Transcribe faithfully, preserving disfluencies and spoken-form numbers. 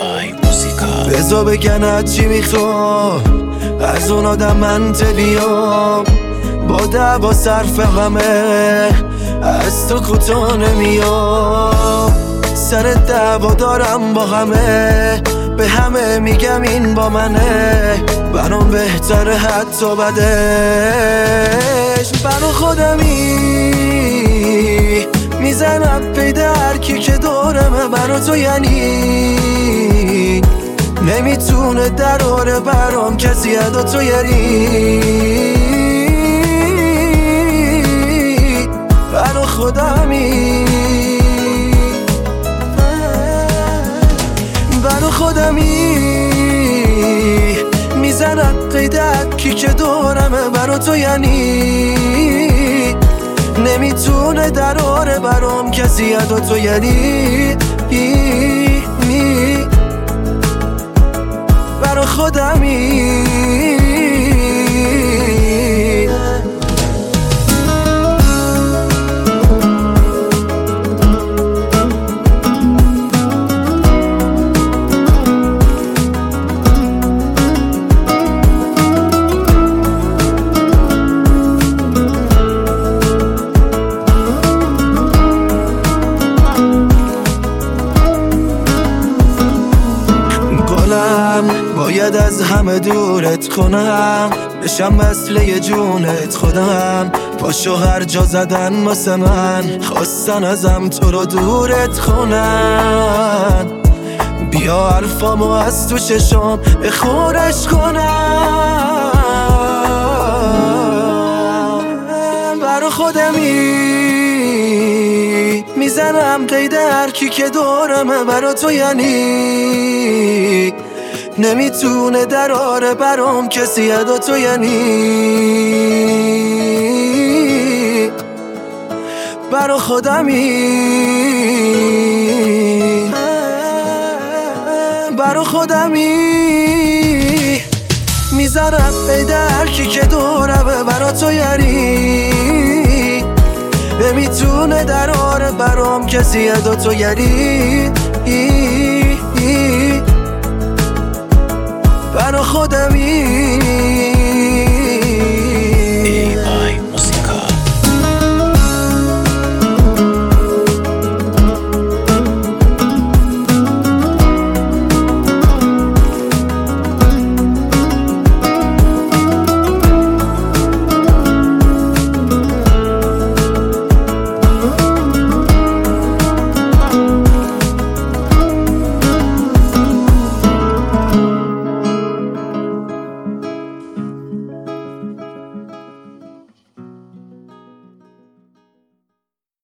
آی موزیکا بزا بگن از چی میخوام، از اون آدم منطقیام، با دعوا صرف همه از تو کوتاه نمیام. سر دعوا دارم با همه، به همه میگم این با منه، برام بهتره حتی بدش. برا خودمی میزنم پیدا هر کی که دورمه، برا تو یعنی نمیتونه دراره برام کسی ادا تو یاری. برا خودمی برا خودمی میزنم قیدت کی که دورمه، برا تو یعنی نمیتونه دراره برام کسی ادا تو یعنی. برا خودمی باید از همه دورت کنم، بشم مثل جونت خودم. پاشو هر جا زدن واسه من، خواستن ازم تو رو دورت کنن. بیا حرفامو از تو چشام بخورش کنم. برا خودمی میزنم قید هر کی که دورمه، برا تو یعنی نمیتونه دراره برام کسی ادا تو یعنی. برا خودمی برا خودمی میذارم پیدا هر کی که دورمه، برا تو یعنی نمیتونه دراره برام کسی ادا تو یعنی.